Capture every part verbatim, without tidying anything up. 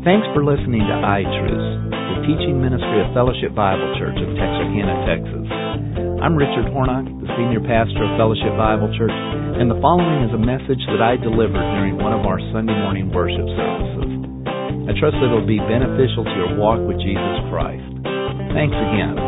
Thanks for listening to iTruths, the teaching ministry of Fellowship Bible Church of Texarkana, Texas. I'm Richard Hornock, the senior pastor of Fellowship Bible Church, and the following is a message that I delivered during one of our Sunday morning worship services. I trust that it will be beneficial to your walk with Jesus Christ. Thanks again.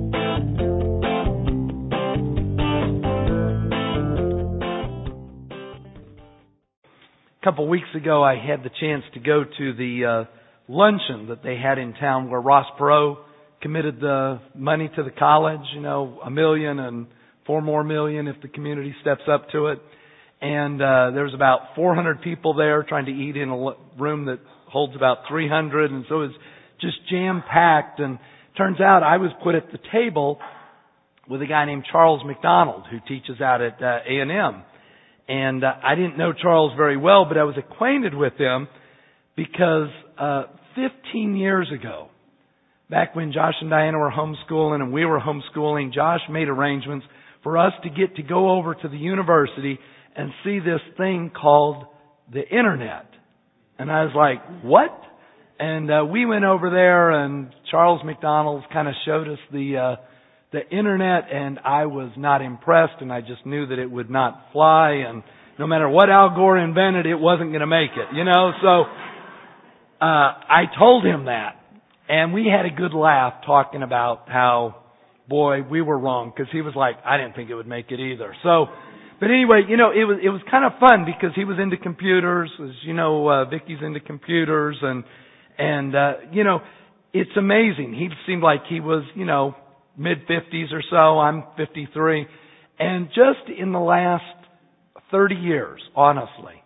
A couple weeks ago, I had the chance to go to the uh, luncheon that they had in town where Ross Perot committed the money to the college, you know, a million and four more million if the community steps up to it. And uh, there was about four hundred people there trying to eat in a room that holds about three hundred. And so it was just jam-packed. And turns out I was put at the table with a guy named Charles McDonald who teaches out at uh, A and M. And uh, I didn't know Charles very well, but I was acquainted with him because uh, fifteen years ago, back when Josh and Diana were homeschooling and we were homeschooling, Josh made arrangements for us to get to go over to the university and see this thing called the Internet. And I was like, what? And uh, we went over there and Charles McDonald kind of showed us the uh, the Internet, and I was not impressed, and I just knew that it would not fly, and no matter what Al Gore invented, it wasn't going to make it, you know? So uh I told him that, and we had a good laugh talking about how, boy, we were wrong, because he was like, I didn't think it would make it either. So, but anyway, you know, it was it was kind of fun, because he was into computers, as you know, uh, Vicky's into computers, and, and uh, you know, it's amazing. He seemed like he was, you know, mid-fifties or so. I'm fifty-three. And just in the last thirty years, honestly,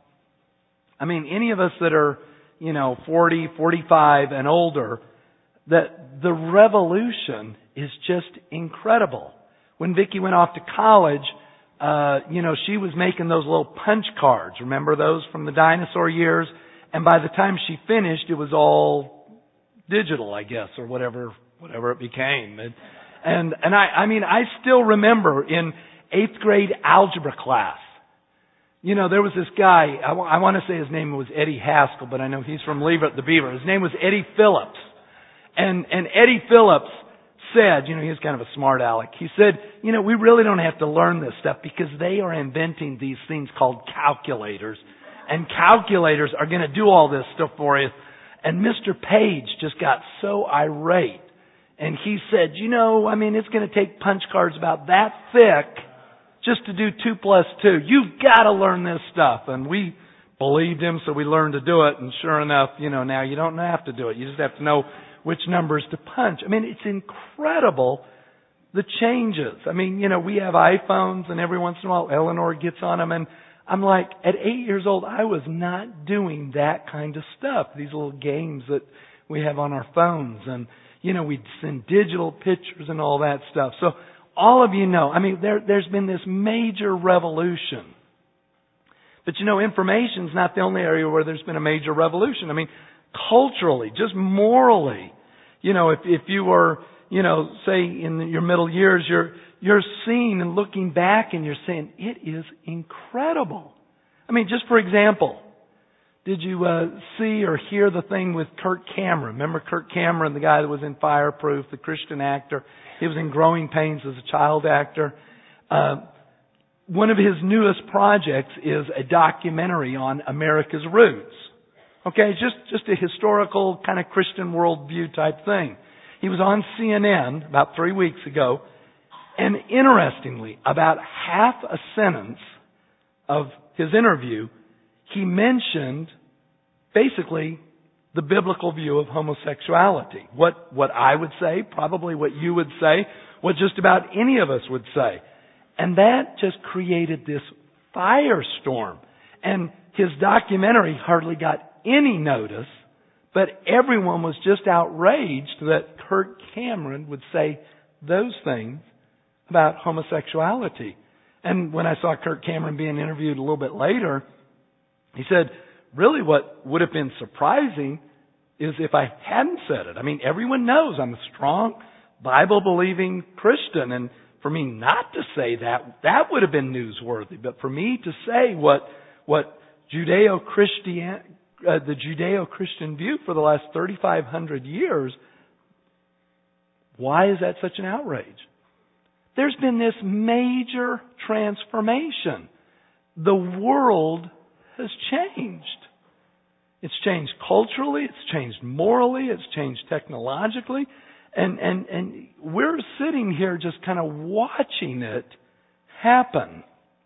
I mean, any of us that are, you know, forty, forty-five and older, that the revolution is just incredible. When Vicki went off to college, uh, you know, she was making those little punch cards. Remember those from the dinosaur years? And by the time she finished, it was all digital, I guess, or whatever, whatever it became. It, And, and I, I mean, I still remember in eighth grade algebra class, you know, there was this guy, I, w- I want to say his name was Eddie Haskell, but I know he's from Leave It the Beaver. His name was Eddie Phillips. And, and Eddie Phillips said, you know, he was kind of a smart aleck. He said, you know, we really don't have to learn this stuff because they are inventing these things called calculators. And calculators are going to do all this stuff for you. And Mister Page just got so irate. And he said, you know, I mean, it's going to take punch cards about that thick just to do two plus two. You've got to learn this stuff. And we believed him, so we learned to do it. And sure enough, you know, now you don't have to do it. You just have to know which numbers to punch. I mean, it's incredible, the changes. I mean, you know, we have iPhones, and every once in a while Eleanor gets on them. And I'm like, at eight years old, I was not doing that kind of stuff, these little games that we have on our phones. And you know, we'd send digital pictures and all that stuff. So all of you know, I mean, there, there's been this major revolution. But you know, information's not the only area where there's been a major revolution. I mean, culturally, just morally, you know, if, if you were, you know, say in your middle years, you're, you're seeing and looking back and you're saying, it is incredible. I mean, just for example, did you uh, see or hear the thing with Kirk Cameron? Remember Kirk Cameron, the guy that was in Fireproof, the Christian actor? He was in Growing Pains as a child actor. Uh, one of his newest projects is a documentary on America's roots. Okay, just, just a historical kind of Christian worldview type thing. He was on C N N about three weeks ago, and interestingly, about half a sentence of his interview, he mentioned basically the biblical view of homosexuality. What what I would say, probably what you would say, what just about any of us would say. And that just created this firestorm. And his documentary hardly got any notice, but everyone was just outraged that Kirk Cameron would say those things about homosexuality. And when I saw Kirk Cameron being interviewed a little bit later, he said, really what would have been surprising is if I hadn't said it. I mean, everyone knows I'm a strong, Bible-believing Christian, and for me not to say that, that would have been newsworthy. But for me to say what what Judeo-Christian uh, the Judeo-Christian view for the last thirty-five hundred years. Why is that such an outrage? There's been this major transformation. The world has changed. It's changed culturally, it's changed morally, it's changed technologically, and, and, and we're sitting here just kind of watching it happen.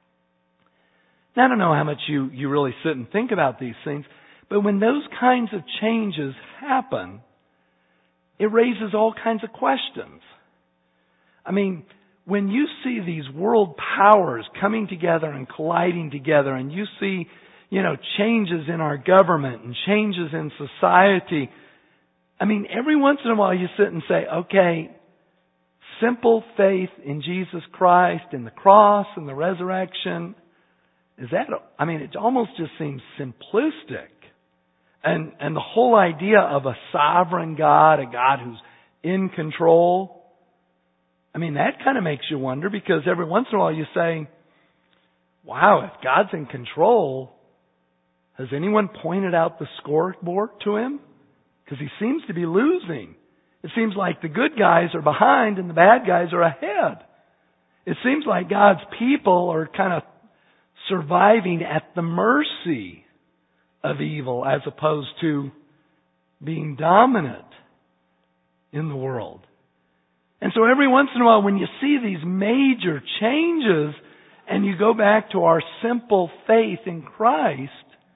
Now, I don't know how much you, you really sit and think about these things, but when those kinds of changes happen, it raises all kinds of questions. I mean, when you see these world powers coming together and colliding together, and you see, you know, changes in our government and changes in society, I mean, every once in a while you sit and say, okay, simple faith in Jesus Christ and the cross and the resurrection, is that, I mean, it almost just seems simplistic. And, and the whole idea of a sovereign God, a God who's in control, I mean, that kind of makes you wonder, because every once in a while you say, wow, if God's in control, has anyone pointed out the scoreboard to him? Because he seems to be losing. It seems like the good guys are behind and the bad guys are ahead. It seems like God's people are kind of surviving at the mercy of evil as opposed to being dominant in the world. And so every once in a while when you see these major changes and you go back to our simple faith in Christ,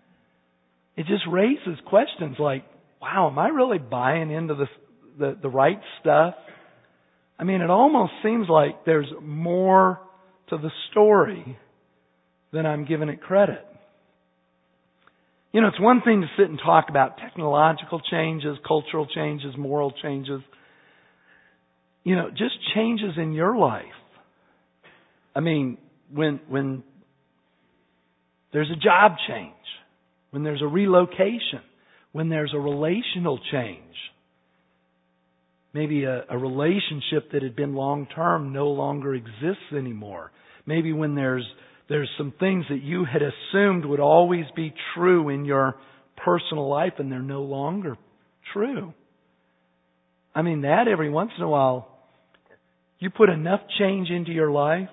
it just raises questions like, wow, am I really buying into the, the, the right stuff? I mean, it almost seems like there's more to the story than I'm giving it credit. You know, it's one thing to sit and talk about technological changes, cultural changes, moral changes. You know, just changes in your life. I mean, when when there's a job change, when there's a relocation, when there's a relational change, maybe a, a relationship that had been long-term no longer exists anymore. Maybe when there's there's some things that you had assumed would always be true in your personal life and they're no longer true. I mean, that every once in a while, you put enough change into your life,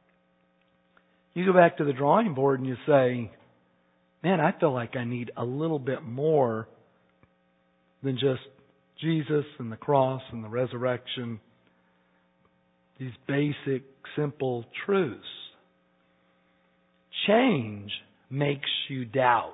you go back to the drawing board and you say, man, I feel like I need a little bit more than just Jesus and the cross and the resurrection. These basic, simple truths. Change makes you doubt.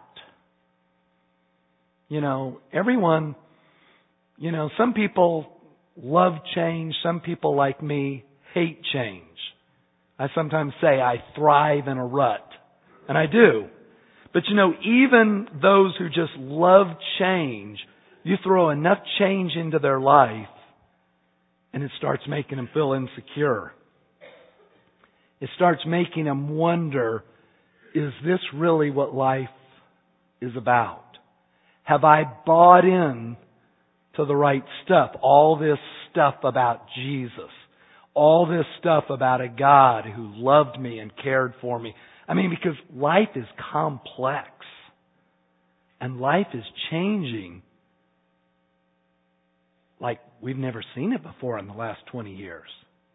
You know, everyone, you know, some people love change. Some people like me hate change. I sometimes say I thrive in a rut. And I do. But you know, even those who just love change, you throw enough change into their life and it starts making them feel insecure. It starts making them wonder, is this really what life is about? Have I bought in to the right stuff? All this stuff about Jesus. All this stuff about a God who loved me and cared for me. I mean, because life is complex. And life is changing like we've never seen it before in the last twenty years.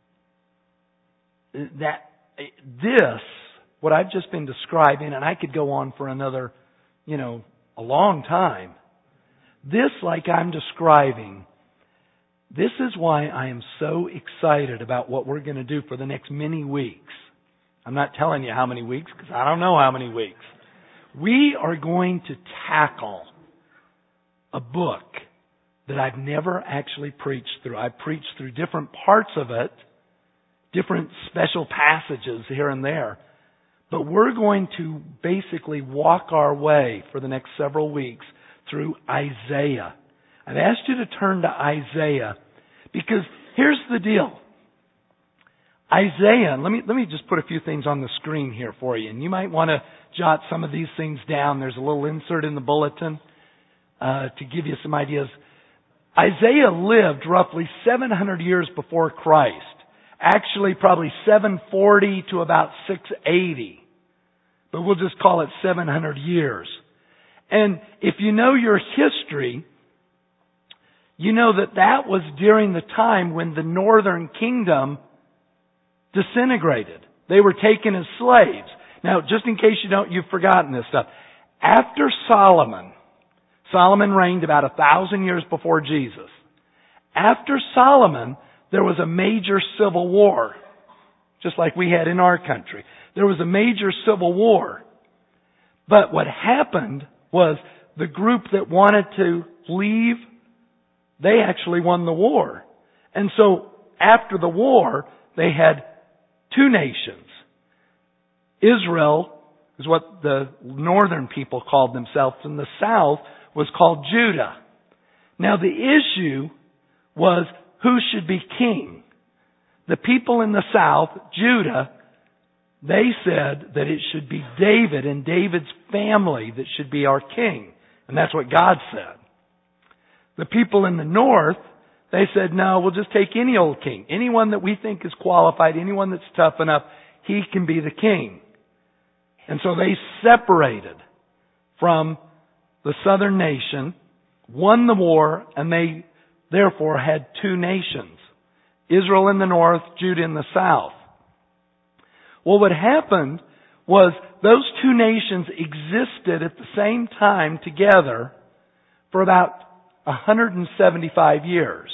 That, this, what I've just been describing, and I could go on for another, you know, a long time. This, like I'm describing, this is why I am so excited about what we're going to do for the next many weeks. I'm not telling you how many weeks because I don't know how many weeks. We are going to tackle a book that I've never actually preached through. I've preached through different parts of it, different special passages here and there. But we're going to basically walk our way for the next several weeks through Isaiah. I've asked you to turn to Isaiah because here's the deal. Isaiah, let me let me just put a few things on the screen here for you. And you might want to jot some of these things down. There's a little insert in the bulletin uh, to give you some ideas. Isaiah lived roughly seven hundred years before Christ. Actually, probably seven forty to about six eighty. But we'll just call it seven hundred years. And if you know your history, you know that that was during the time when the northern kingdom disintegrated. They were taken as slaves. Now, just in case you don't, you've forgotten this stuff. After Solomon, Solomon reigned about a thousand years before Jesus. After Solomon, there was a major civil war, just like we had in our country. There was a major civil war. But what happened was the group that wanted to leave, they actually won the war. And so after the war, they had two nations. Israel is what the northern people called themselves, and the south was called Judah. Now the issue was who should be king. The people in the south, Judah, they said that it should be David and David's family that should be our king. And that's what God said. The people in the north, they said, no, we'll just take any old king. Anyone that we think is qualified, anyone that's tough enough, he can be the king. And so they separated from the southern nation, won the war, and they therefore had two nations. Israel in the north, Judah in the south. Well, what happened was those two nations existed at the same time together for about one hundred seventy-five years.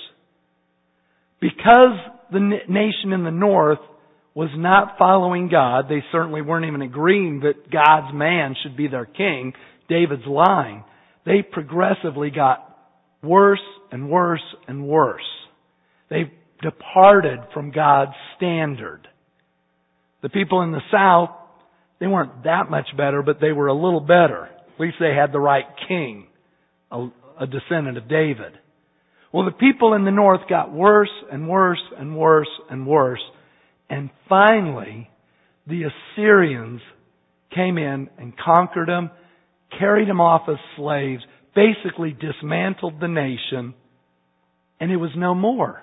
Because the nation in the north was not following God, they certainly weren't even agreeing that God's man should be their king, David's line, they progressively got worse and worse and worse. They departed from God's standard. The people in the south, they weren't that much better, but they were a little better. At least they had the right king, a, a descendant of David. Well, the people in the north got worse and worse and worse and worse. And finally, the Assyrians came in and conquered them, carried them off as slaves, basically dismantled the nation, and it was no more.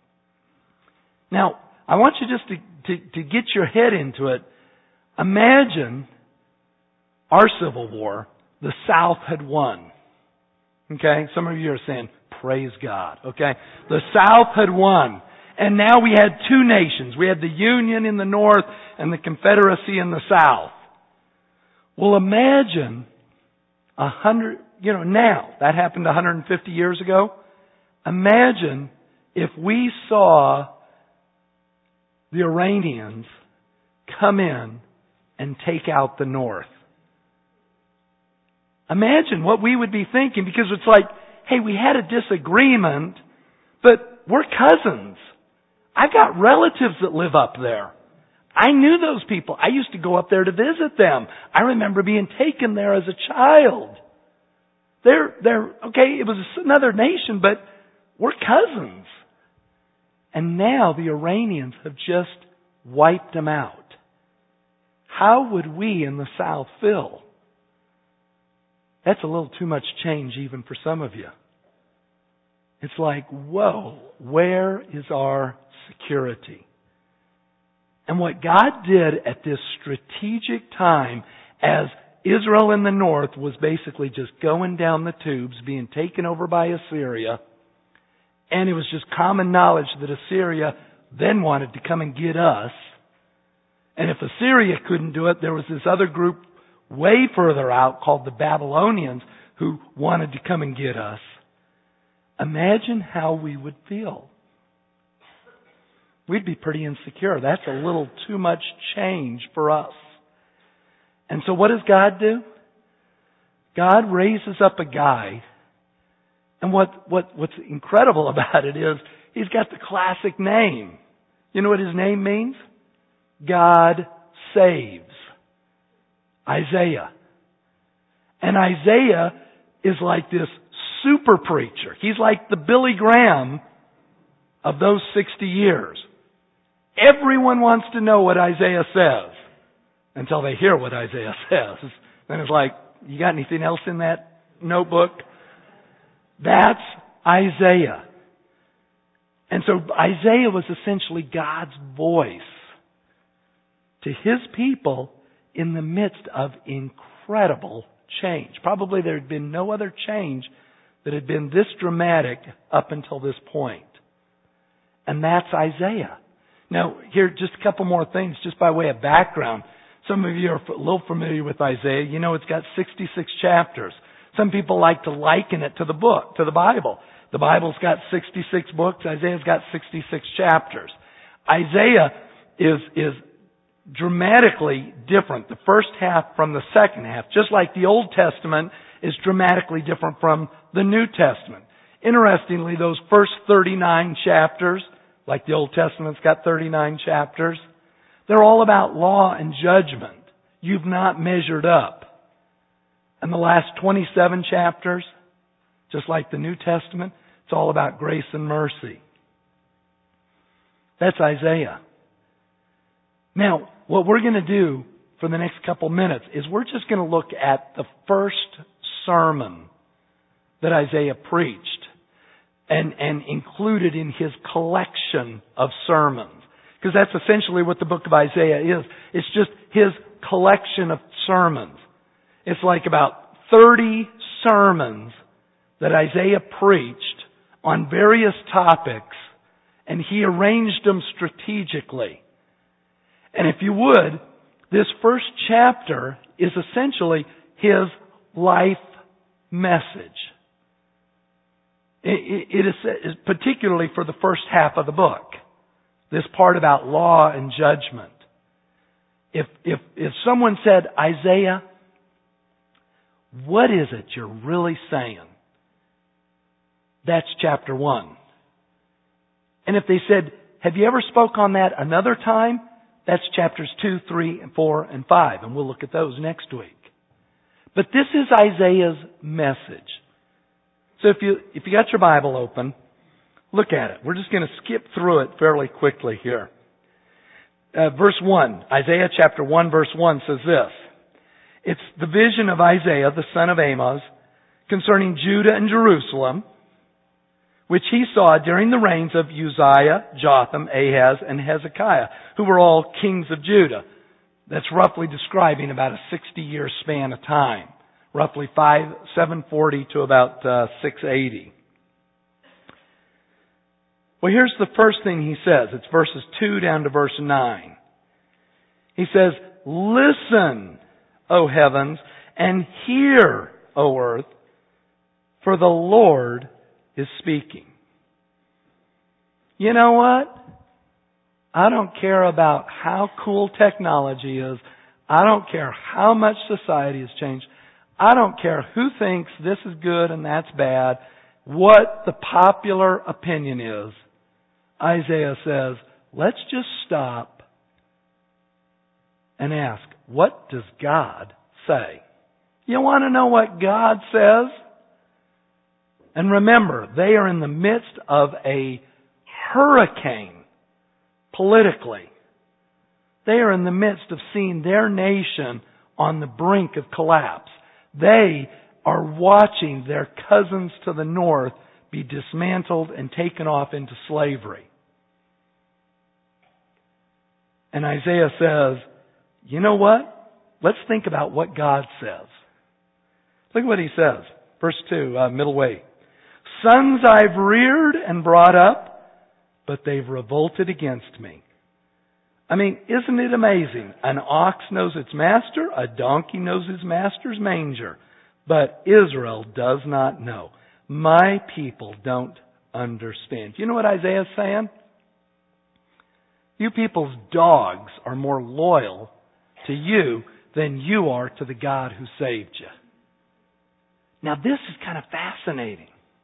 Now, I want you just to, to, to get your head into it. Imagine our Civil War, the South had won. Okay? Some of you are saying, praise God. Okay? The South had won. And now we had two nations. We had the Union in the north and the Confederacy in the south. Well, imagine a hundred, you know, now, that happened one hundred fifty years ago. Imagine if we saw the Iranians come in and take out the north. Imagine what we would be thinking, because it's like, hey, we had a disagreement, but we're cousins. I've got relatives that live up there. I knew those people. I used to go up there to visit them. I remember being taken there as a child. They're, they're, okay, it was another nation, but we're cousins. And now the Iranians have just wiped them out. How would we in the South feel? That's a little too much change even for some of you. It's like, whoa, where is our security? And what God did at this strategic time, as Israel in the north was basically just going down the tubes, being taken over by Assyria, and it was just common knowledge that Assyria then wanted to come and get us. And if Assyria couldn't do it, there was this other group way further out called the Babylonians who wanted to come and get us. Imagine how we would feel. We'd be pretty insecure. That's a little too much change for us. And so what does God do? God raises up a guy. And what, what, what's incredible about it is he's got the classic name. You know what his name means? God saves. Isaiah. And Isaiah is like this super preacher. He's like the Billy Graham of those sixty years. Everyone wants to know what Isaiah says until they hear what Isaiah says. Then it's like, you got anything else in that notebook? That's Isaiah. And so Isaiah was essentially God's voice to His people in the midst of incredible change. Probably there had been no other change that had been this dramatic up until this point. And that's Isaiah. Now, here, just a couple more things, just by way of background. Some of you are a little familiar with Isaiah. You know it's got sixty-six chapters. Some people like to liken it to the book, to the Bible. The Bible's got sixty-six books. Isaiah's got sixty-six chapters. Isaiah is, is dramatically different, the first half from the second half. Just like the Old Testament is dramatically different from the New Testament. Interestingly, those first thirty-nine chapters, like the Old Testament's got thirty-nine chapters, they're all about law and judgment. You've not measured up. And the last twenty-seven chapters, just like the New Testament, it's all about grace and mercy. That's Isaiah. Now, what we're going to do for the next couple minutes is we're just going to look at the first sermon that Isaiah preached and, and included in his collection of sermons. Because that's essentially what the book of Isaiah is. It's just his collection of sermons. It's like about thirty sermons that Isaiah preached on various topics, and he arranged them strategically. And if you would, this first chapter is essentially his life message. It, it is particularly for the first half of the book. This part about law and judgment. If, if, if someone said, Isaiah, what is it you're really saying? That's chapter one. And if they said, have you ever spoke on that another time? That's chapters two, three, and four, and five. And we'll look at those next week. But this is Isaiah's message. So if you, if you got your Bible open, look at it. We're just going to skip through it fairly quickly here. Uh, verse one, Isaiah chapter one verse one says this. It's the vision of Isaiah, the son of Amoz, concerning Judah and Jerusalem, which he saw during the reigns of Uzziah, Jotham, Ahaz, and Hezekiah, who were all kings of Judah. That's roughly describing about a sixty-year span of time. Roughly five, seven forty to about uh, six eighty. Well, here's the first thing he says. It's verses two down to verse nine. He says, listen, O heavens, and hear, O earth, for the Lord is speaking. You know what? I don't care about how cool technology is. I don't care how much society has changed. I don't care who thinks this is good and that's bad. What the popular opinion is. Isaiah says, let's just stop and ask, what does God say? You want to know what God says? And remember, they are in the midst of a hurricane politically. They are in the midst of seeing their nation on the brink of collapse. They are watching their cousins to the north be dismantled and taken off into slavery. And Isaiah says, you know what? Let's think about what God says. Look at what he says. Verse two, uh, middle way. Sons I've reared and brought up, but they've revolted against me. I mean, isn't it amazing? An ox knows its master, a donkey knows his master's manger, but Israel does not know. My people don't understand. You know what Isaiah's saying? You people's dogs are more loyal to you than you are to the God who saved you. Now this is kind of fascinating.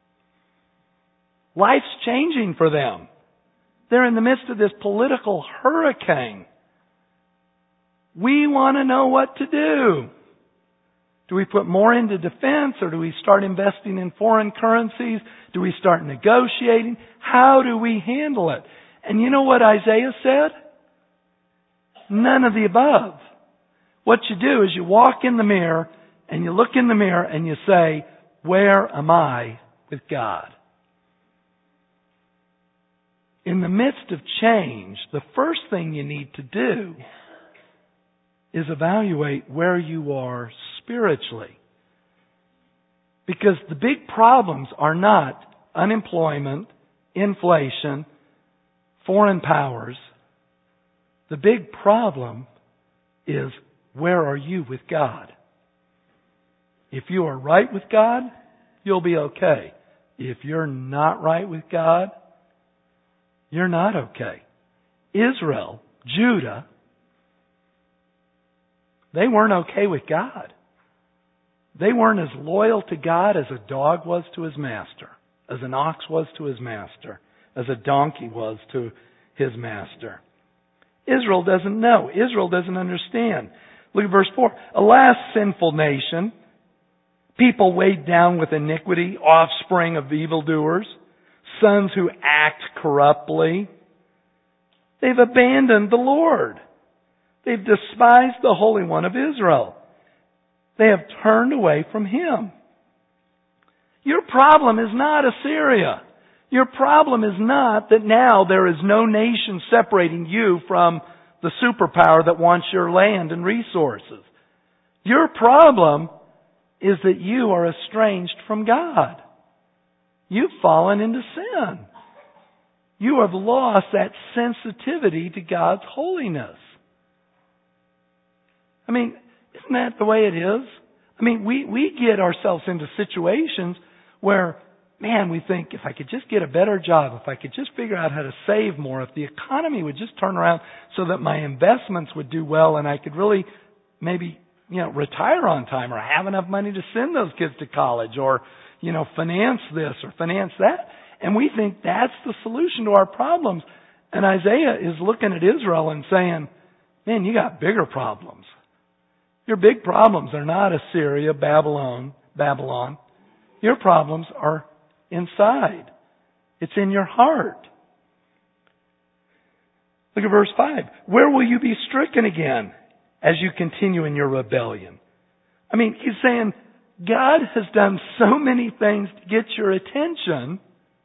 Life's changing for them. They're in the midst of this political hurricane. We want to know what to do. Do we put more into defense, or do we start investing in foreign currencies? Do we start negotiating? How do we handle it? And you know what Isaiah said? None of the above. What you do is you walk in the mirror and you look in the mirror and you say, where am I with God? In the midst of change, the first thing you need to do is evaluate where you are spiritually. Because the big problems are not unemployment, inflation, foreign powers. The big problem is, where are you with God? If you are right with God, you'll be okay. If you're not right with God, you're not okay. Israel, Judah, they weren't okay with God. They weren't as loyal to God as a dog was to his master, as an ox was to his master, as a donkey was to his master. Israel doesn't know. Israel doesn't understand. Look at verse four. Alas, sinful nation, people weighed down with iniquity, offspring of evildoers, sons who act corruptly. They've abandoned the Lord. They've despised the Holy One of Israel. They have turned away from Him. Your problem is not Assyria. Your problem is not that now there is no nation separating you from the superpower that wants your land and resources. Your problem is that you are estranged from God. You've fallen into sin. You have lost that sensitivity to God's holiness. I mean, isn't that the way it is? I mean, we, we get ourselves into situations where, man, we think, if I could just get a better job, if I could just figure out how to save more, if the economy would just turn around so that my investments would do well and I could really maybe, you know, retire on time or have enough money to send those kids to college or, you know, finance this or finance that. And we think that's the solution to our problems. And Isaiah is looking at Israel and saying, man, you got bigger problems. Your big problems are not Assyria, Babylon, Babylon. Your problems are inside. It's in your heart. Look at verse five. Where will you be stricken again as you continue in your rebellion? I mean, he's saying God has done so many things to get your attention.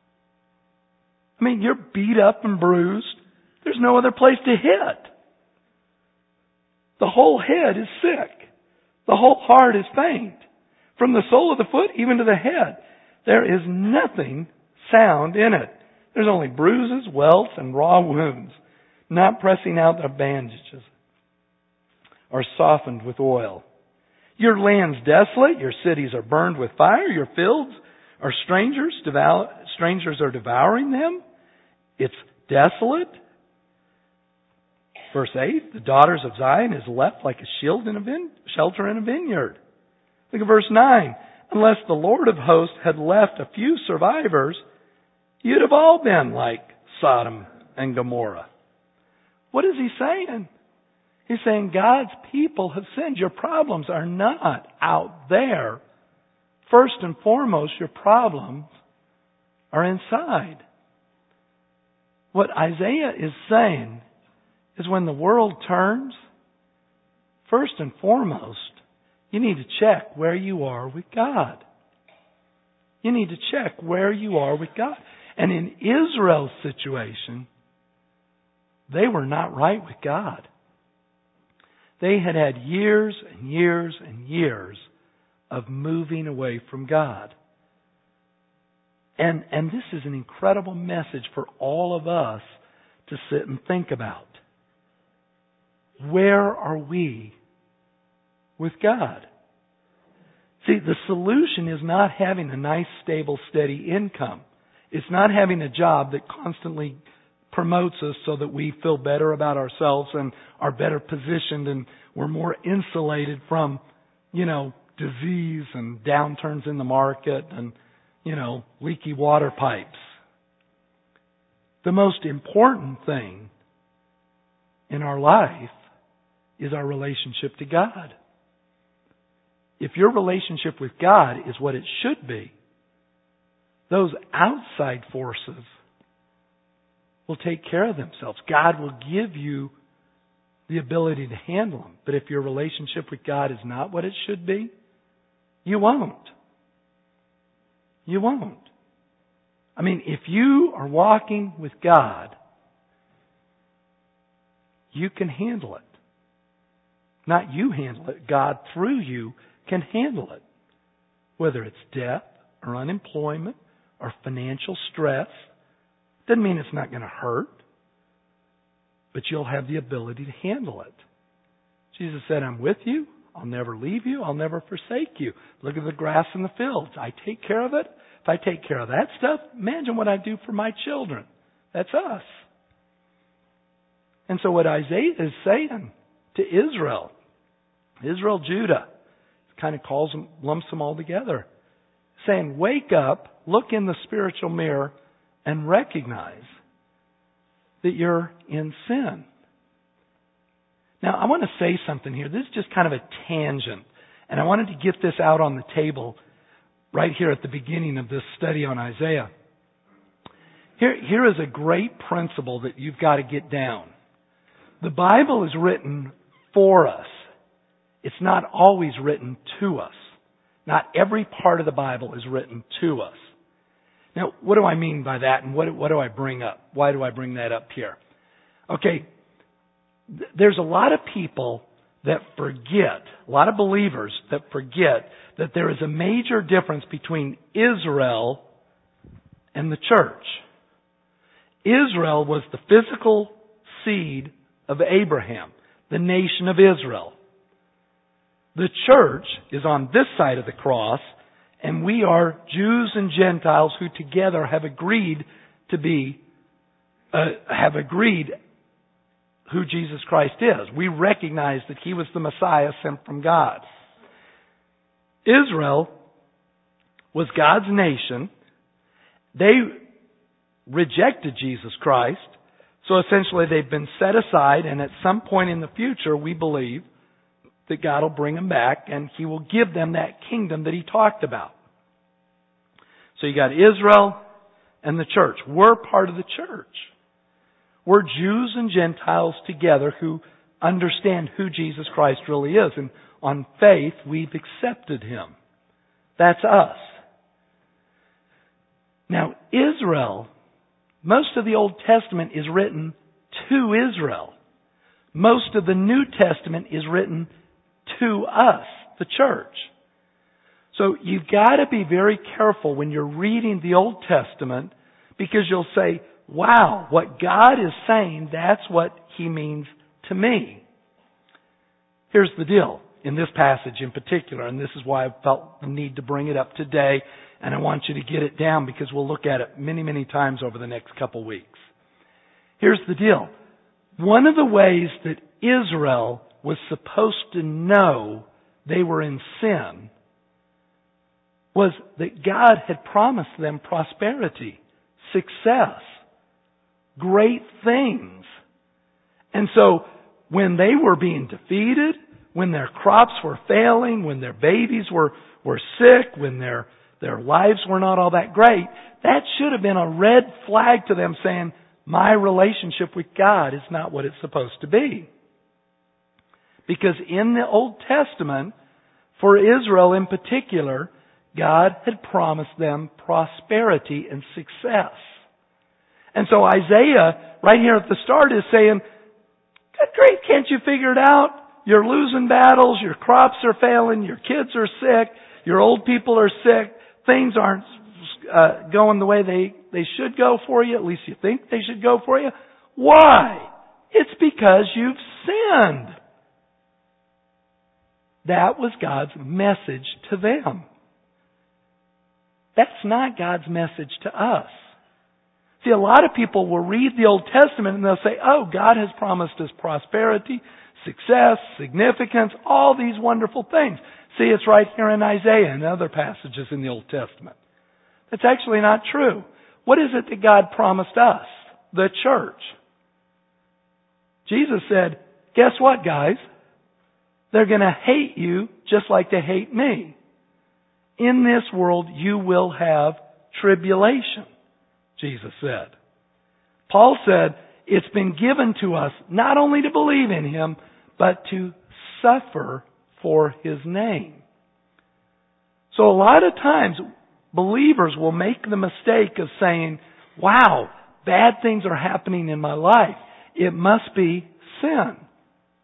I mean, you're beat up and bruised. There's no other place to hit. The whole head is sick. The whole heart is faint. From the sole of the foot even to the head, there is nothing sound in it. There's only bruises, welts, and raw wounds, not pressing out the bandages, or softened with oil. Your land's desolate, your cities are burned with fire, your fields are strangers, devour, strangers are devouring them. It's desolate. Verse eight, the daughters of Zion is left like a shield in a vine, shelter in a vineyard. Look at verse nine. Unless the Lord of hosts had left a few survivors, you'd have all been like Sodom and Gomorrah. What is he saying? He's saying God's people have sinned. Your problems are not out there. First and foremost, your problems are inside. What Isaiah is saying is when the world turns, first and foremost, you need to check where you are with God. You need to check where you are with God. And in Israel's situation, they were not right with God. They had had years and years and years of moving away from God. And, and this is an incredible message for all of us to sit and think about. Where are we with God? See, the solution is not having a nice, stable, steady income. It's not having a job that constantly promotes us so that we feel better about ourselves and are better positioned and we're more insulated from, you know, disease and downturns in the market and, you know, leaky water pipes. The most important thing in our life is our relationship to God. If your relationship with God is what it should be, those outside forces will take care of themselves. God will give you the ability to handle them. But if your relationship with God is not what it should be, you won't. You won't. I mean, if you are walking with God, you can handle it. Not you handle it. God through you can handle it. whether it's death or unemployment or financial stress. Doesn't mean it's not going to hurt, but you'll have the ability to handle it. Jesus said, I'm with you. I'll never leave you. I'll never forsake you. Look at the grass in the fields. I take care of it. If I take care of that stuff, imagine what I do for my children. That's us. And so what Isaiah is saying to Israel, Israel, Judah, kind of calls them, lumps them all together, saying, wake up, look in the spiritual mirror, and recognize that you're in sin. Now, I want to say something here. This is just kind of a tangent. And I wanted to get this out on the table right here at the beginning of this study on Isaiah. Here, here is a great principle that you've got to get down. The Bible is written for us. It's not always written to us. Not every part of the Bible is written to us. Now, what do I mean by that, and what, what do I bring up? Why do I bring that up here? Okay, th- there's a lot of people that forget, a lot of believers that forget that there is a major difference between Israel and the church. Israel was the physical seed of Abraham, the nation of Israel. The church is on this side of the cross, and we are Jews and Gentiles who together have agreed to be, uh, have agreed who Jesus Christ is. We recognize that He was the Messiah sent from God. Israel was God's nation. They rejected Jesus Christ. So essentially they've been set aside, and at some point in the future we believe that God will bring them back and He will give them that kingdom that He talked about. So you got Israel and the church. We're part of the church. We're Jews and Gentiles together who understand who Jesus Christ really is. And on faith, we've accepted Him. That's us. Now, Israel, most of the Old Testament is written to Israel. Most of the New Testament is written to us, the church. So you've got to be very careful when you're reading the Old Testament, because you'll say, wow, what God is saying, that's what He means to me. Here's the deal in this passage in particular, and this is why I felt the need to bring it up today, and I want you to get it down because we'll look at it many, many times over the next couple weeks. Here's the deal. One of the ways that Israel was supposed to know they were in sin was that God had promised them prosperity, success, great things. And so when they were being defeated, when their crops were failing, when their babies were, were sick, when their, their lives were not all that great, that should have been a red flag to them saying, my relationship with God is not what it's supposed to be. Because in the Old Testament, for Israel in particular, God had promised them prosperity and success. And so Isaiah, right here at the start, is saying, good grief, can't you figure it out? You're losing battles, your crops are failing, your kids are sick, your old people are sick, things aren't uh, going the way they, they should go for you, at least you think they should go for you. Why? It's because you've sinned. That was God's message to them. That's not God's message to us. See, a lot of people will read the Old Testament and they'll say, oh, God has promised us prosperity, success, significance, all these wonderful things. See, it's right here in Isaiah and other passages in the Old Testament. That's actually not true. What is it that God promised us? The church. Jesus said, guess what, guys? They're going to hate you just like they hate me. In this world, you will have tribulation, Jesus said. Paul said, it's been given to us not only to believe in Him, but to suffer for His name. So a lot of times, believers will make the mistake of saying, wow, bad things are happening in my life. It must be sin.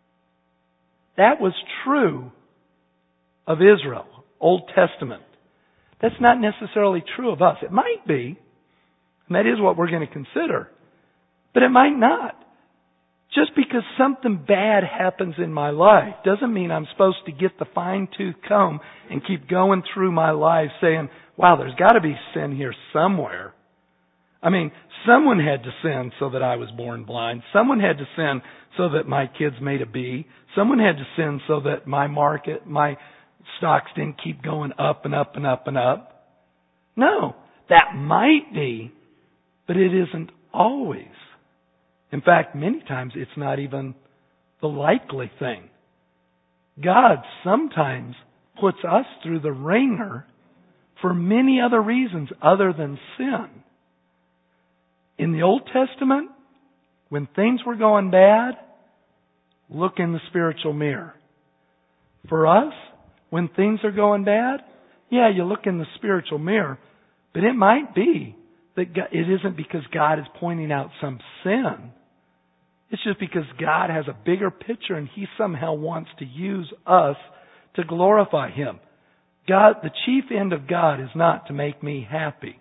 That was true of Israel, Old Testament. That's not necessarily true of us. It might be, and that is what we're going to consider, but it might not. Just because something bad happens in my life doesn't mean I'm supposed to get the fine-tooth comb and keep going through my life saying, wow, there's got to be sin here somewhere. I mean, someone had to sin so that I was born blind. Someone had to sin so that my kids made a B. Someone had to sin so that my market, my stocks didn't keep going up and up and up and up. No, that might be, but it isn't always. In fact, many times it's not even the likely thing. God sometimes puts us through the ringer for many other reasons other than sin. In the Old Testament, when things were going bad, look in the spiritual mirror. For us, when things are going bad, yeah, you look in the spiritual mirror, but it might be that God, it isn't because God is pointing out some sin. It's just because God has a bigger picture and He somehow wants to use us to glorify Him. God, the chief end of God is not to make me happy.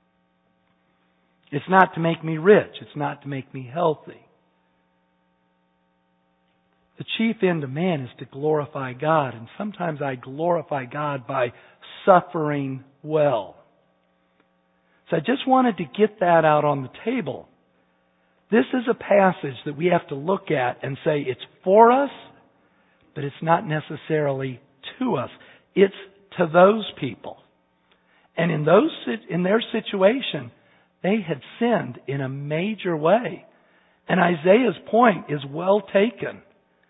It's not to make me rich. It's not to make me healthy. The chief end of man is to glorify God. And sometimes I glorify God by suffering well. So I just wanted to get that out on the table. This is a passage that we have to look at and say it's for us, but it's not necessarily to us. It's to those people. And in those in their situation, they had sinned in a major way. And Isaiah's point is well taken.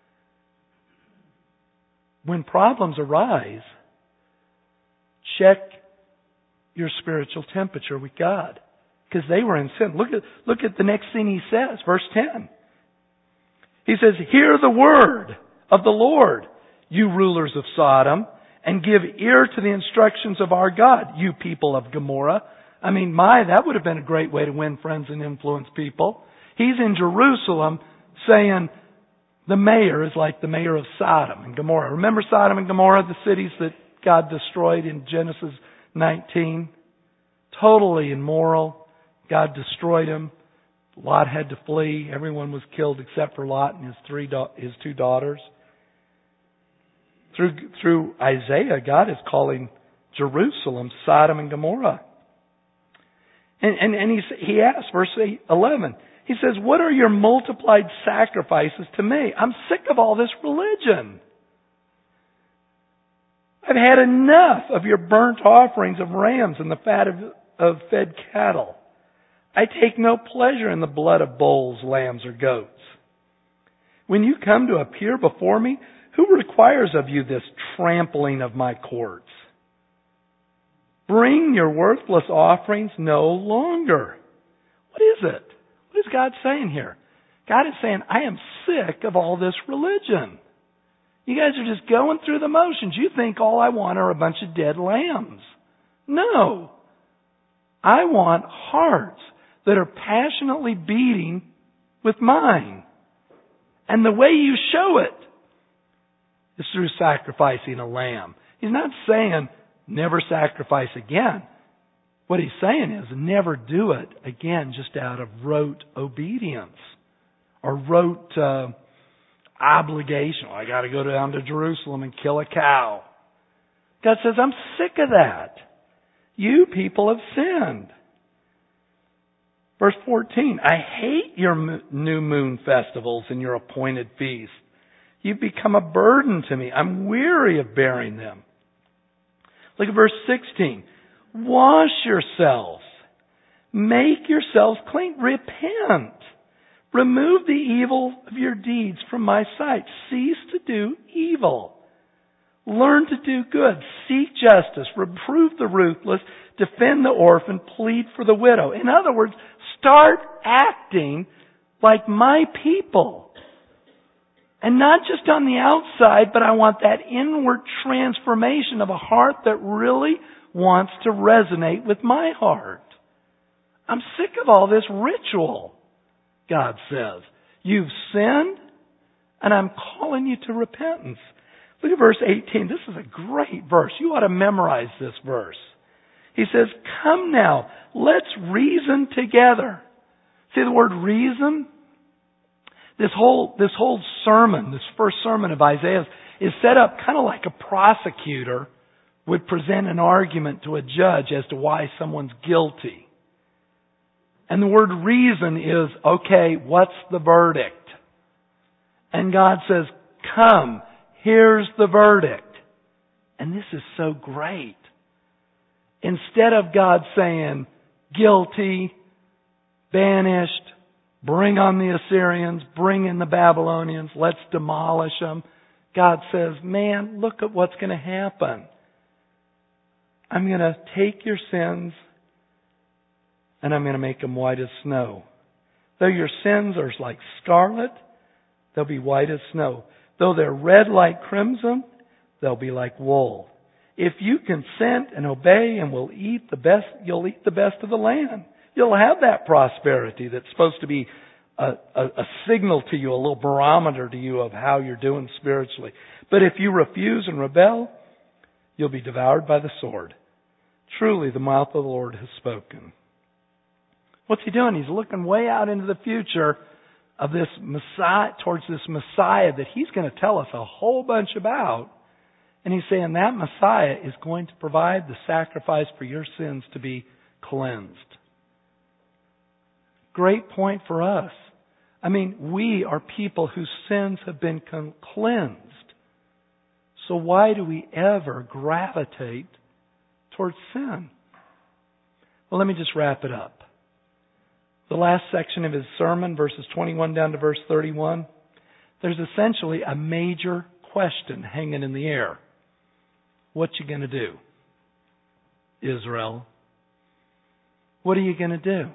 When problems arise, check your spiritual temperature with God. Because they were in sin. Look at, look at the next thing he says, verse ten. He says, hear the word of the Lord, you rulers of Sodom, and give ear to the instructions of our God, you people of Gomorrah. I mean, my, that would have been a great way to win friends and influence people. He's in Jerusalem saying the mayor is like the mayor of Sodom and Gomorrah. Remember Sodom and Gomorrah, the cities that God destroyed in Genesis nineteen? Totally immoral. God destroyed them. Lot had to flee. Everyone was killed except for Lot and his three da- his two daughters. Through through Isaiah, God is calling Jerusalem Sodom and Gomorrah. And and, and he he asks, verse eleven. He says, "What are your multiplied sacrifices to me? I'm sick of all this religion. I've had enough of your burnt offerings of rams and the fat of, of fed cattle. I take no pleasure in the blood of bulls, lambs, or goats. When you come to appear before me, who requires of you this trampling of my courts? Bring your worthless offerings no longer." What is it? What is God saying here? God is saying, I am sick of all this religion. You guys are just going through the motions. You think all I want are a bunch of dead lambs. No. I want hearts that are passionately beating with mine. And the way you show it is through sacrificing a lamb. He's not saying never sacrifice again. What he's saying is never do it again just out of rote obedience or rote uh, obligation. Oh, I got to go down to Jerusalem and kill a cow. God says, I'm sick of that. You people have sinned. Verse fourteen, I hate your new moon festivals and your appointed feasts. You've become a burden to me. I'm weary of bearing them. Look at verse sixteen. Wash yourselves. Make yourselves clean. Repent. Remove the evil of your deeds from my sight. Cease to do evil. Learn to do good. Seek justice. Reprove the ruthless. Defend the orphan. Plead for the widow. In other words, start acting like my people. And not just on the outside, but I want that inward transformation of a heart that really wants to resonate with my heart. I'm sick of all this ritual, God says. You've sinned, and I'm calling you to repentance. Look at verse eighteen. This is a great verse. You ought to memorize this verse. He says, come now, let's reason together. See the word reason? This whole, this whole sermon, this first sermon of Isaiah is set up kind of like a prosecutor would present an argument to a judge as to why someone's guilty. And the word reason is, okay, what's the verdict? And God says, come, here's the verdict. And this is so great. Instead of God saying, guilty, banished, bring on the Assyrians, bring in the Babylonians, let's demolish them, God says, man, look at what's going to happen. I'm going to take your sins and I'm going to make them white as snow. Though your sins are like scarlet, they'll be white as snow. Though they're red like crimson, they'll be like wool. If you consent and obey and will eat the best, you'll eat the best of the land. You'll have that prosperity that's supposed to be a, a, a signal to you, a little barometer to you of how you're doing spiritually. But if you refuse and rebel, you'll be devoured by the sword. Truly, the mouth of the Lord has spoken. What's he doing? He's looking way out into the future of this Messiah, towards this Messiah that he's going to tell us a whole bunch about. And he's saying that Messiah is going to provide the sacrifice for your sins to be cleansed. Great point for us. I mean, we are people whose sins have been cleansed. So why do we ever gravitate towards sin? Well, let me just wrap it up. The last section of his sermon, verses twenty-one down to verse thirty-one, there's essentially a major question hanging in the air. What you going to do, Israel? What are you going to do?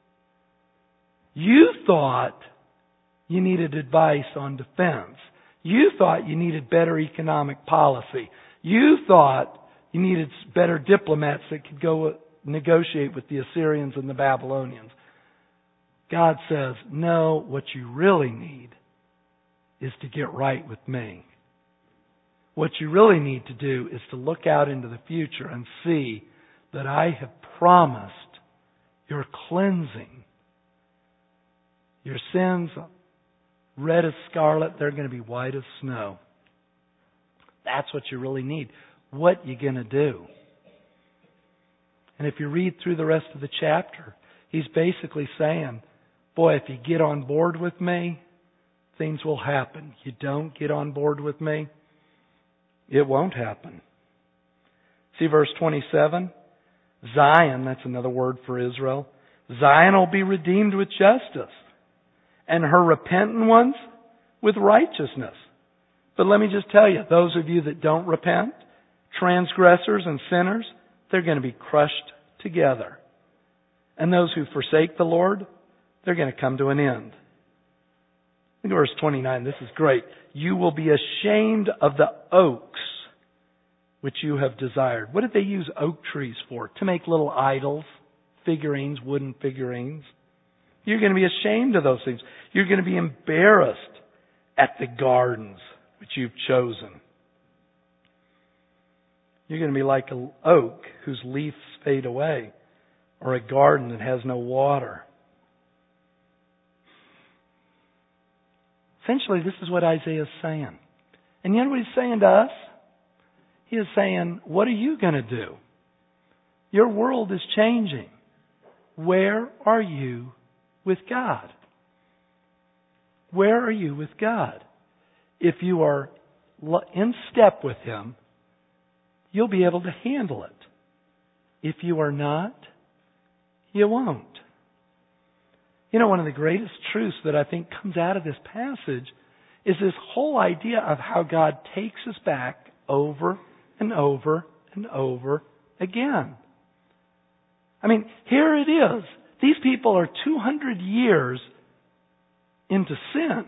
You thought you needed advice on defense. You thought you needed better economic policy. You thought you needed better diplomats that could go negotiate with the Assyrians and the Babylonians. God says, no, what you really need is to get right with me. What you really need to do is to look out into the future and see that I have promised your cleansing. Your sins, red as scarlet, they're going to be white as snow. That's what you really need. What you going to do? And if you read through the rest of the chapter, he's basically saying, boy, if you get on board with me, things will happen. You don't get on board with me, it won't happen. See verse twenty-seven? Zion, that's another word for Israel. Zion will be redeemed with justice, and her repentant ones with righteousness. But let me just tell you, those of you that don't repent, transgressors and sinners, they're going to be crushed together. And those who forsake the Lord, they're going to come to an end. Look at verse twenty-nine. This is great. You will be ashamed of the oaks which you have desired. What did they use oak trees for? To make little idols, figurines, wooden figurines. You're going to be ashamed of those things. You're going to be embarrassed at the gardens which you've chosen. You're going to be like an oak whose leaves fade away, or a garden that has no water. Essentially, this is what Isaiah is saying. And you know what he's saying to us? He is saying, what are you going to do? Your world is changing. Where are you with God? Where are you with God? If you are in step with Him, you'll be able to handle it. If you are not, you won't. You know, one of the greatest truths that I think comes out of this passage is this whole idea of how God takes us back over and over and over again. I mean, here it is. These people are two hundred years into sin.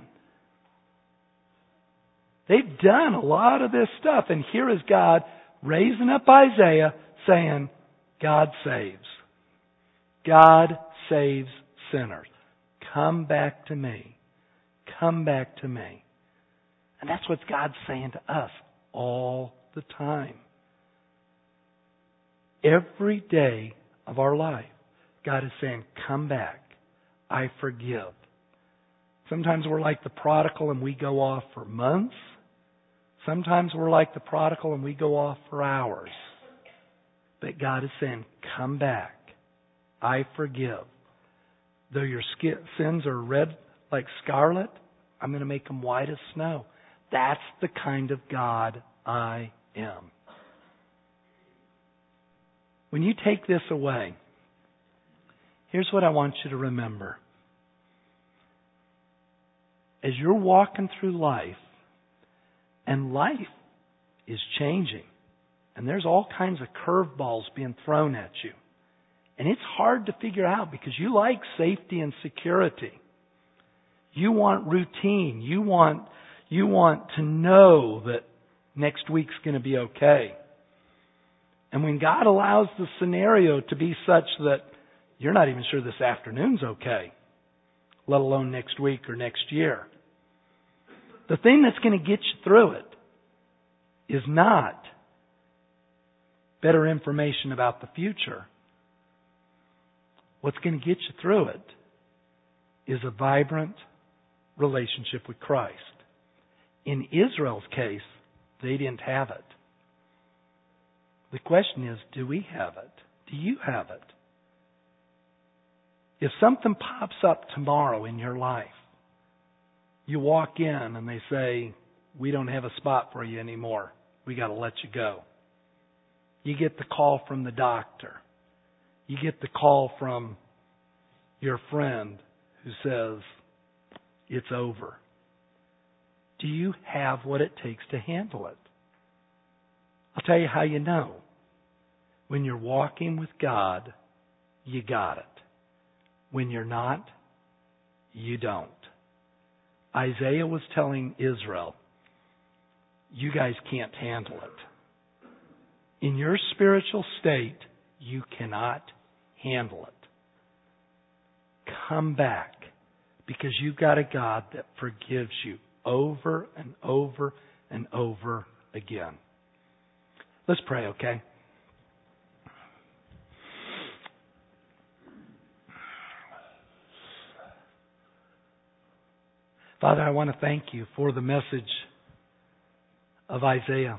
They've done a lot of this stuff, and here is God raising up Isaiah saying, God saves. God saves sinners. Come back to me. Come back to me. And that's what God's saying to us all the time. Every day of our life, God is saying, come back. I forgive. Sometimes we're like the prodigal and we go off for months. Sometimes we're like the prodigal and we go off for hours. But God is saying, come back. I forgive. Though your sins are red like scarlet, I'm going to make them white as snow. That's the kind of God I am. When you take this away, here's what I want you to remember. As you're walking through life, and life is changing, and there's all kinds of curveballs being thrown at you, and it's hard to figure out because you like safety and security. You want routine. You want, you want to know that next week's going to be okay. And when God allows the scenario to be such that you're not even sure this afternoon's okay, let alone next week or next year, the thing that's going to get you through it is not better information about the future. What's going to get you through it is a vibrant relationship with Christ. In Israel's case, they didn't have it. The question is, do we have it? Do you have it? If something pops up tomorrow in your life, you walk in and they say, we don't have a spot for you anymore. We got to let you go. You get the call from the doctor. You get the call from your friend who says, it's over. Do you have what it takes to handle it? I'll tell you how you know. When you're walking with God, you got it. When you're not, you don't. Isaiah was telling Israel, you guys can't handle it. In your spiritual state, you cannot handle it. Come back, because you've got a God that forgives you over and over and over again. Let's pray, okay? Father, I want to thank you for the message of Isaiah.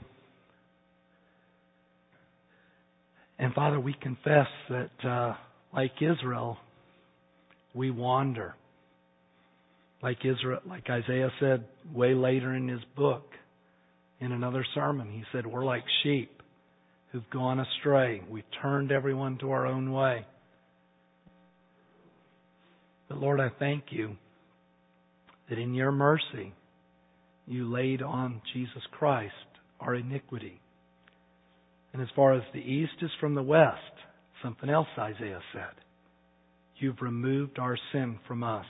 And Father, we confess that uh, like Israel, we wander. Like Israel, like Isaiah said way later in his book, in another sermon, he said, we're like sheep who've gone astray. We've turned everyone to our own way. But Lord, I thank you that in your mercy, you laid on Jesus Christ our iniquity. And as far as the east is from the west, something else Isaiah said, you've removed our sin from us.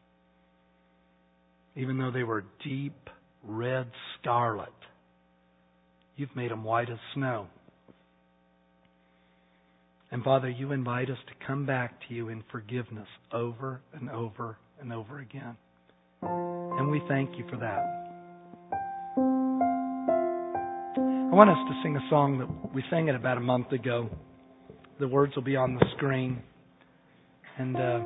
Even though they were deep red scarlet, you've made them white as snow. And Father, you invite us to come back to you in forgiveness over and over and over again. And we thank you for that. I want us to sing a song that we sang it about a month ago. The words will be on the screen. And uh,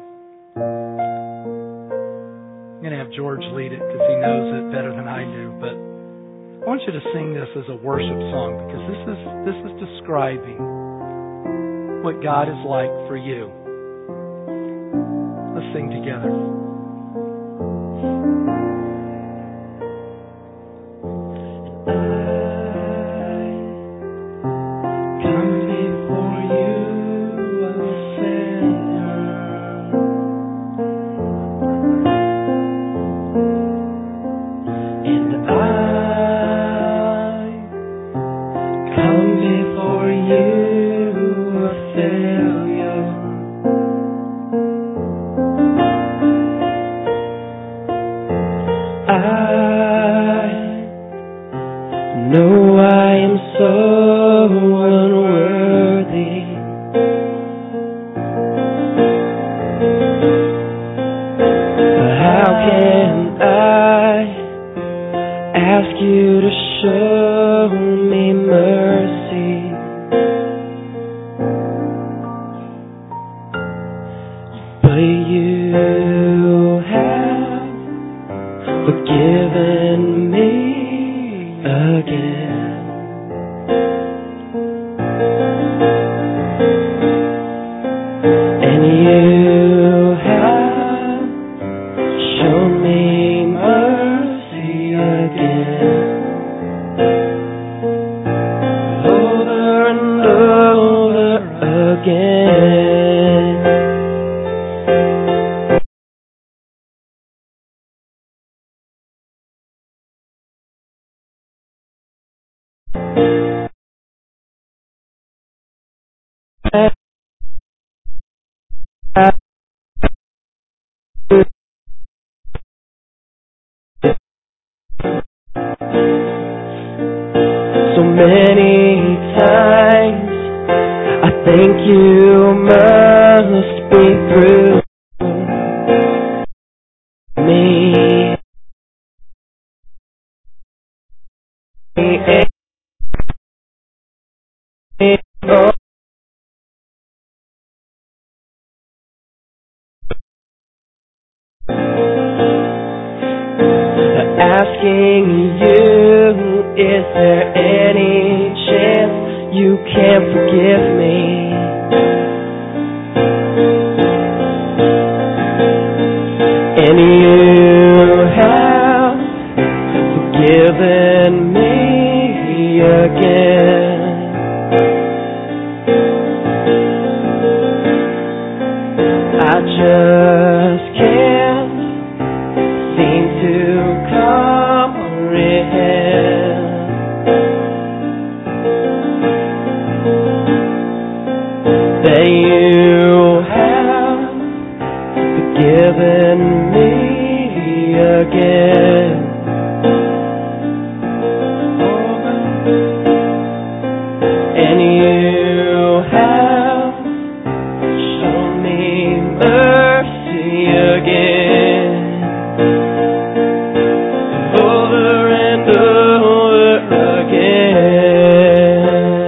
I'm going to have George lead it because he knows it better than I do. But I want you to sing this as a worship song because this is this is describing what God is like for you. Let's sing together. and you have shown me mercy again. Over and over again. So many times I think you must be through me. Oh, asking you, is there any chance you can forgive me? And you have forgiven me again. I just can't seem to comprehend that you have forgiven me again. And you have shown me mercy again. Over and over again.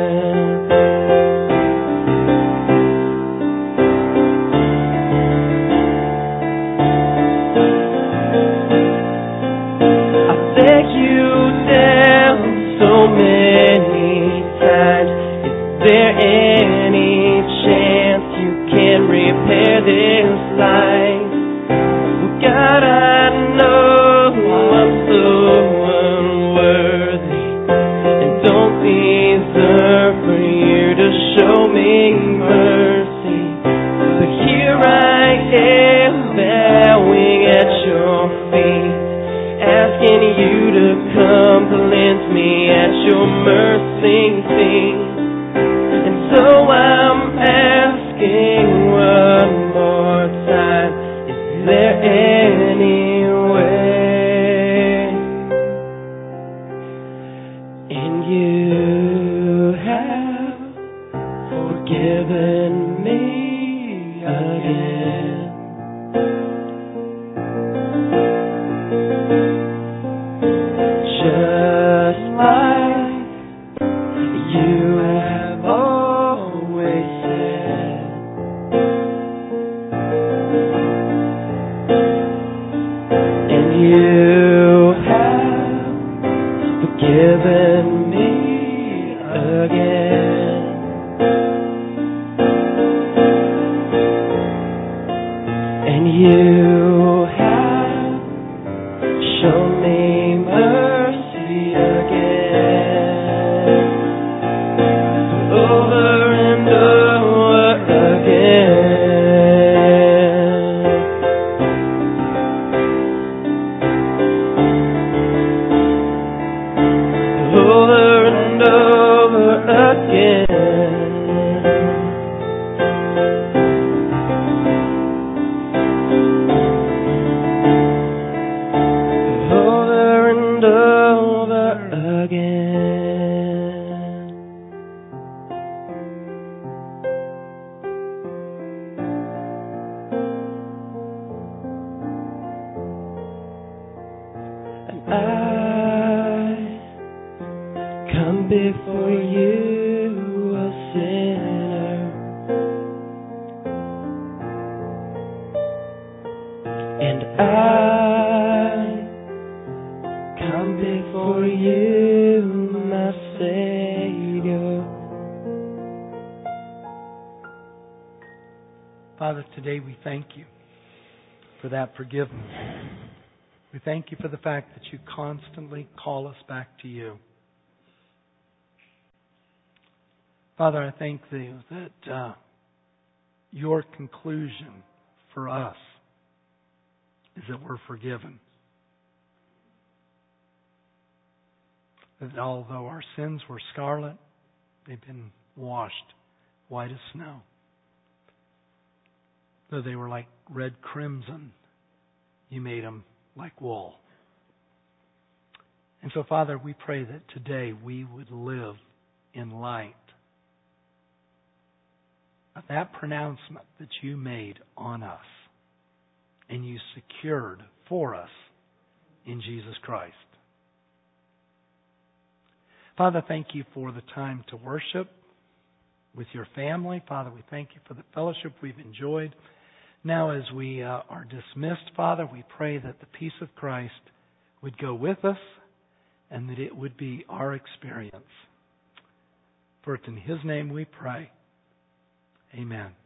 I beg you down so many times. Is there any chance you can repair this life? Well, God, I know I'm so unworthy and don't deserve for you to show me mercy. But here I am, bowing at your feet, asking you to come cleanse me at your mercy seat. And so I'm asking one more time, is there any way? And you have forgiven me again. Just like you have always said. And you have forgiven me again. And you have shown me mercy again. Over and over again. Over and over again. Over and over again. And I come before you a sinner, and I come before you, my Savior. Father, today we thank you for that forgiveness. We thank you for the fact that you constantly call us back to you. Father, I thank thee that uh, your conclusion for us is that we're forgiven. That although our sins were scarlet, they've been washed white as snow. Though they were like red crimson, you made them like wool. And so, Father, we pray that today we would live in light of that pronouncement that you made on us and you secured for us in Jesus Christ. Father, thank you for the time to worship with your family. Father, we thank you for the fellowship we've enjoyed. Now, as we uh, are dismissed, Father, we pray that the peace of Christ would go with us and that it would be our experience. For it's in His name we pray. Amen.